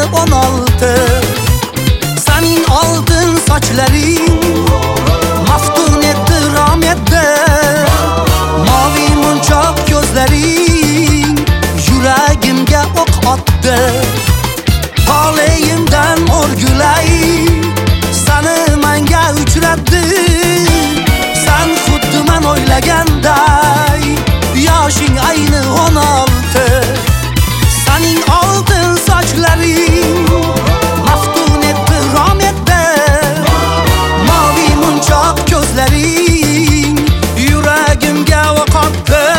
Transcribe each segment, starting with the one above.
16. Senin altın saçların maftun etti rahmette. Mavi munçak gözlerin yüreğimge ok attı. Taleyimden or güley seni menge uçratdı. Sen xuddi men o'ylaganday yoshing ayni 16. Senin altın saçların maftun etti rahmette. Mavi munçak gözlerin yüreğimge ok attı.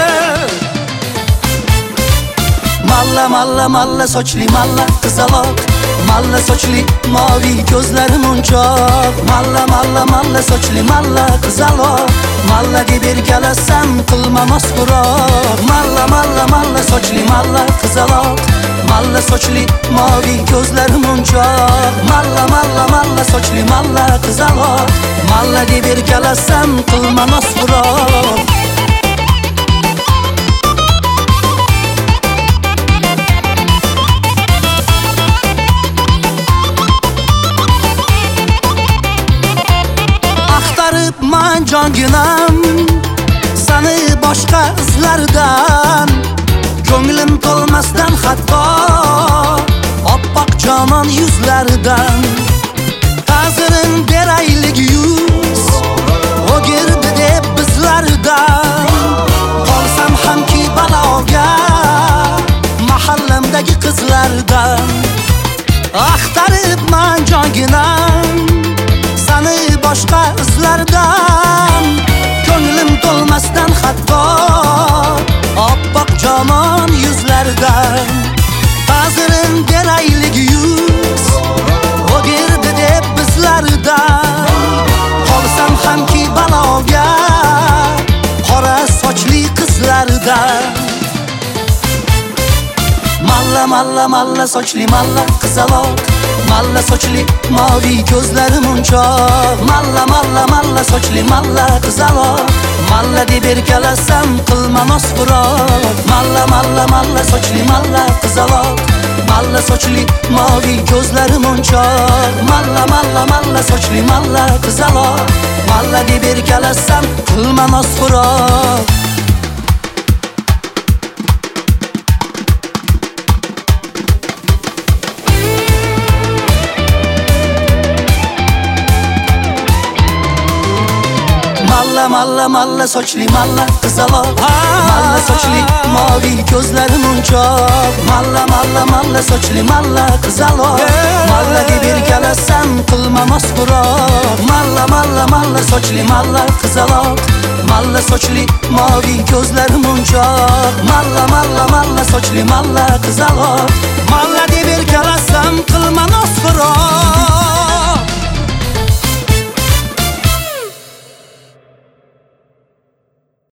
Malla malla malla sochli malla qizaloq, malla sochli mavi gözlerim munchoq. Malla malla malla sochli malla qizaloq, malla deb erkalasam qilma masxuroq. Malla malla malla sochli malla qizaloq, malla sochli mavi gözlerim munchoq. Malla malla malla sochli malla qizaloq, malla deb erkalasam qilma masxuroq. Man canginam seni başka izlerden, ko'nglim to'lmasdan hatto oppoq janon yuzlardan. Ta'zirin beraylik yuz o'girdi deb bizlardan. Qolsam hamki baloga mahallamdagi qizlardan. Axtaribman jonginam seni başka izlerden, ko'nglim to'lmasdan hatto oppoq janon yuzlardan. Ta'zirin beraylik yuz o'girdi deb bizlardan. Qolsam hamki baloga qora sochli qizlardan. Malla malla malla sochli malla qizaloq, malla sochli mavi gözlerim munchoq. Malla malla malla sochli malla qizaloq, malla deb erkalasam qilma masxuroq. Malla malla malla sochli malla qizaloq, malla sochli mavi gözlerim munchoq. Malla malla malla sochli malla qizaloq, malla deb erkalasam qilma masxuroq. Malla malla malla sochli malla qizaloq, malla sochli mavi gözlerim munchoq. Malla malla malla sochli malla qizaloq, malla deb erkalasam qilma masxuroq. Malla malla malla sochli malla qizaloq, malla sochli mavi gözlerim munchoq. Malla malla malla sochli malla qizaloq, malla deb erkalasam qilma masxuroq.